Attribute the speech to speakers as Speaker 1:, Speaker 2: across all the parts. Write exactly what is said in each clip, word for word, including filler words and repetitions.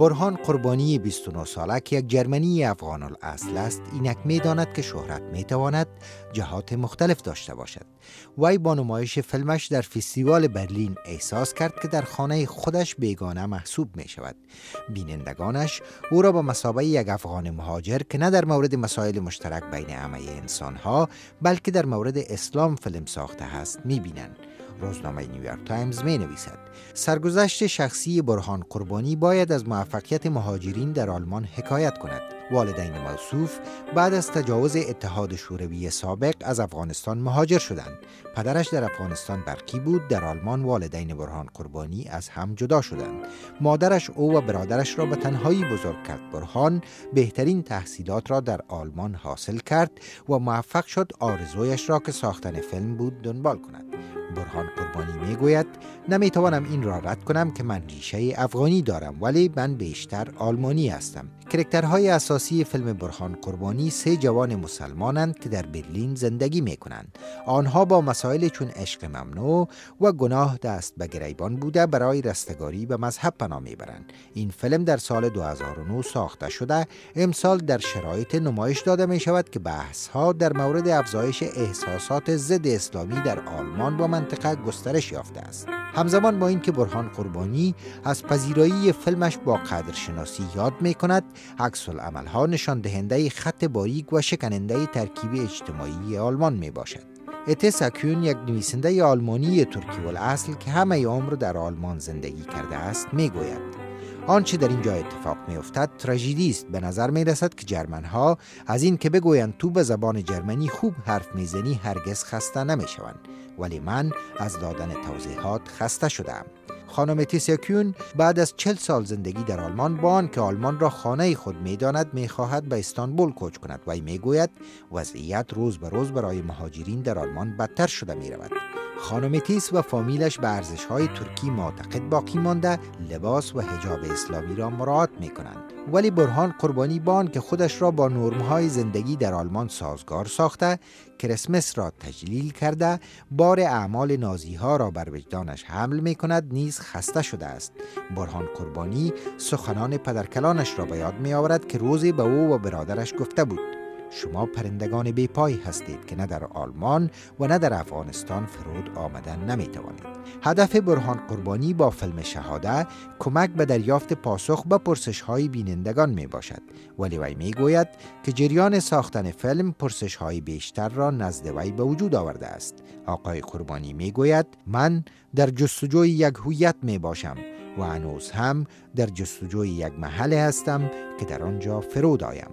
Speaker 1: برهان قربانی بیست و نه ساله که یک جرمنی افغان الاصل است، اینک می داند که شهرت می تواند جهات مختلف داشته باشد. وی با نمایش فیلمش در فستیوال برلین احساس کرد که در خانه خودش بیگانه محسوب می شود. بینندگانش او را به مثابه یک افغان مهاجر که نه در مورد مسائل مشترک بین همه انسانها بلکه در مورد اسلام فیلم ساخته است می بینند. روزنامه نیویورک تایمز می نویسد سرگذشت شخصی برهان قربانی باید از موفقیت مهاجرین در آلمان حکایت کند. والدین موصوف بعد از تجاوز اتحاد شوروی سابق از افغانستان مهاجر شدند. پدرش در افغانستان برقی بود. در آلمان والدین برهان قربانی از هم جدا شدند. مادرش او و برادرش را به تنهایی بزرگ کرد. برهان بهترین تحصیلات را در آلمان حاصل کرد و موفق شد آرزویش را که ساختن فیلم بود دنبال کند. برهان قربانی می گوید نمی توانم این را رد کنم که من ریشه افغانی دارم ولی من بیشتر آلمانی هستم. کرکترهای اساسی فیلم برهان قربانی سه جوان مسلمانند که در برلین زندگی می کنند. آنها با مسائل چون عشق ممنوع و گناه دست به گریبان بوده برای رستگاری به مذهب پناه می برند. این فیلم در سال دو هزار و نه ساخته شده. امسال در شرایط نمایش داده می شود که بحث ها در مورد افزایش احساسات ضد اسلامی در آلمان و منطقه گسترش یافته است. همزمان با این که برهان قربانی از پذیرایی فیلمش با قدرشناسی یاد می کند، عکس العمل ها نشان دهنده خط باریک و شکننده ترکیب اجتماعی آلمان می باشد. اتس ساکیون یک نویسنده آلمانی ترکی الاصل که همه عمر در آلمان زندگی کرده است می گوید آنچه در اینجا اتفاق می افتد تراژدی است. به نظر می رسد که جرمن ها از این که بگویند تو به زبان جرمنی خوب حرف میزنی هرگز خسته نمی شوند، ولی من از دادن توضیحات خسته شدم. خانم تیسیاکیون بعد از چل سال زندگی در آلمان با آن که آلمان را خانه خود می داند می خواهد به استانبول کوچ کند و می گوید وضعیت روز به روز برای مهاجرین در آلمان بدتر شده می رود. خانم تیس و فامیلش به ارزش‌های ترکی معتقد باقی مانده، لباس و حجاب اسلامی را مراعات می‌کنند. ولی برهان قربانی با آن که خودش را با نرم‌های زندگی در آلمان سازگار ساخته، کریسمس را تجلیل کرده، بار اعمال نازی‌ها را بر وجدانش حمل می‌کند، نیز خسته شده است. برهان قربانی سخنان پدرکلانش را به یاد می‌آورد که روزی به او و برادرش گفته بود: شما پرندگان بی پای هستید که نه در آلمان و نه در افغانستان فرود آمدن نمی توانید. هدف برهان قربانی با فیلم شهاده کمک به دریافت پاسخ به پرسش های بینندگان می باشد، ولی وی می گوید که جریان ساختن فیلم پرسش های بیشتر را نزد وی به وجود آورده است. آقای قربانی می گوید من در جستجوی یک هویت می باشم و هنوز هم در جستجوی یک محل هستم که در آنجا فرود آیم.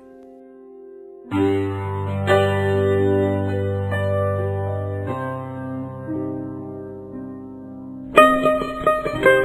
Speaker 1: Thank you.